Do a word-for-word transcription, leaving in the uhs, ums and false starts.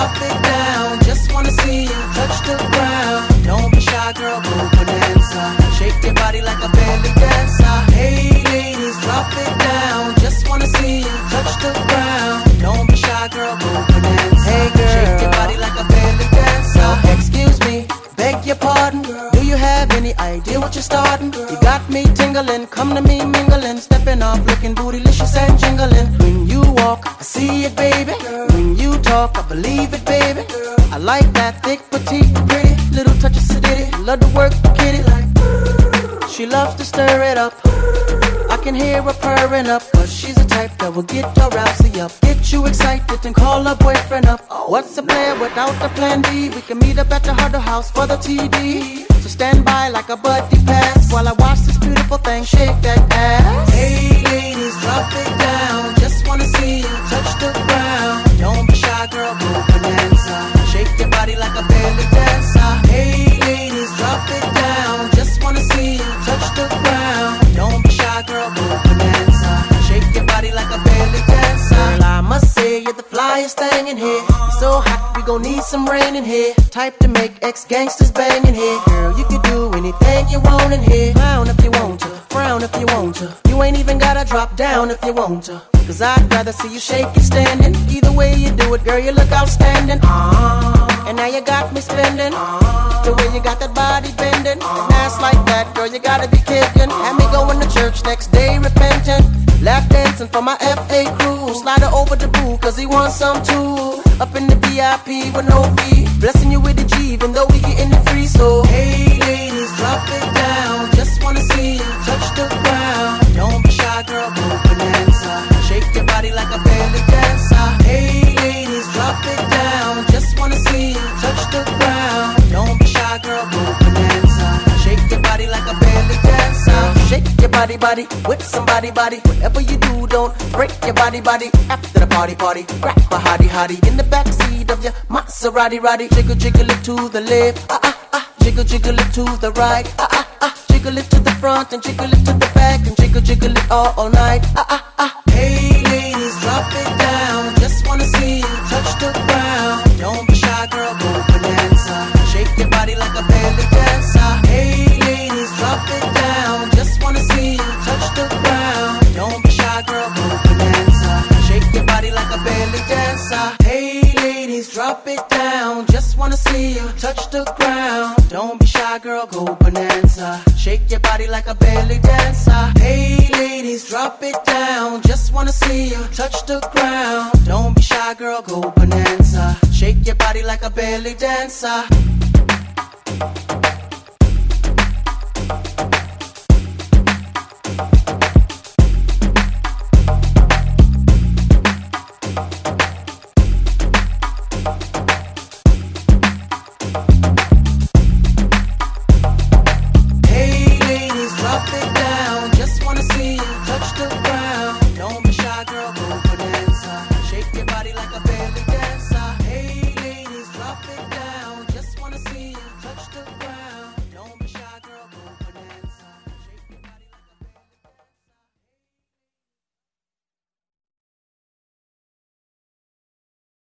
drop it down. Just wanna see you touch the ground. Don't be shy, girl, go bonanza. Shake your body like a belly dancer. Hey ladies, drop it down. Just wanna see you touch the ground. Don't be shy, girl, go bonanza. Hey girl, shake your body like a belly dancer. Excuse me, beg your pardon, girl. Do you have any idea what you're starting? Girl, you got me tingling, come to me mingling, stepping off, looking bootylicious and jingling. When you walk, I see it, baby. Girl, when you talk, I believe it, baby. Girl, I like that thick, petite, pretty, little touch of sedity. Love to work the kitty like. She loves to stir it up. I can hear her purring up, cause she's the type that will get your rousey up, get you excited and call her boyfriend up. What's a player without a plan B? We can meet up at the Huddle House for the T D. So stand by like a buddy pass while I watch this beautiful thing shake that ass. Hey ladies, drop it down. Just wanna see you touch the ground. Don't be shy, girl, go bonanza. Shake your body like a belly dancer. Hey ladies, drop it down. Just wanna see you touch the ground. Don't be shy, girl, go bonanza. Shake your body like a belly dancer. Girl, I must say you're the flyest thing in here. You're so hot, we gon' need some rain in here. Type to make ex-gangsters bang in here. Girl, you can do anything you want in here. Clown if you want to, frown if you want to. You ain't even gotta drop down if you want to, cause I'd rather see you shake it standing. Either way you do it, girl, you look outstanding. uh, And now you got me spending. uh, The way you got that body bending, uh, and ass like that, girl, you gotta be kidding. Had me going to church next day repentant, lap dancing for my F A crew. Slide her over the boo, cause he wants some too. Up in the V I P with no fee, blessing you with the G, even though we getting it free. So hey ladies, drop it down. Just wanna see you touch the ground. Don't be shy, girl, go bonanza. Shake your body like a belly dancer. Hey ladies, drop it down. Just wanna see you touch the ground. Don't be shy, girl, go bonanza. Shake your body like a belly dancer. Shake your body, body, with somebody, body. Whatever you do, don't break your body, body. After the party, party, grab a hottie, hottie in the backseat of your Maserati, roddy. Jiggle, jiggle it to the left, ah ah ah. Jiggle, jiggle it to the right, ah ah ah. Jiggle it to the front and jiggle it to the back and jiggle, jiggle it all, all night, ah ah ah. Hey ladies, drop it down. Just wanna see you touch the ground. Don't be shy, girl, go bonanza. Shake your body like a belly dancer. Hey ladies, drop it down. Just wanna see you touch the ground. Don't be shy, girl, go bonanza. Shake your body like a belly dancer. Hey ladies, drop it down. Just wanna see you touch the ground. Don't be shy, girl, go bonanza. Shake your body like a belly dancer. Hey ladies, drop it down. Just wanna see you touch the ground. Don't be shy, girl, go bonanza. Shake your body like a belly dancer.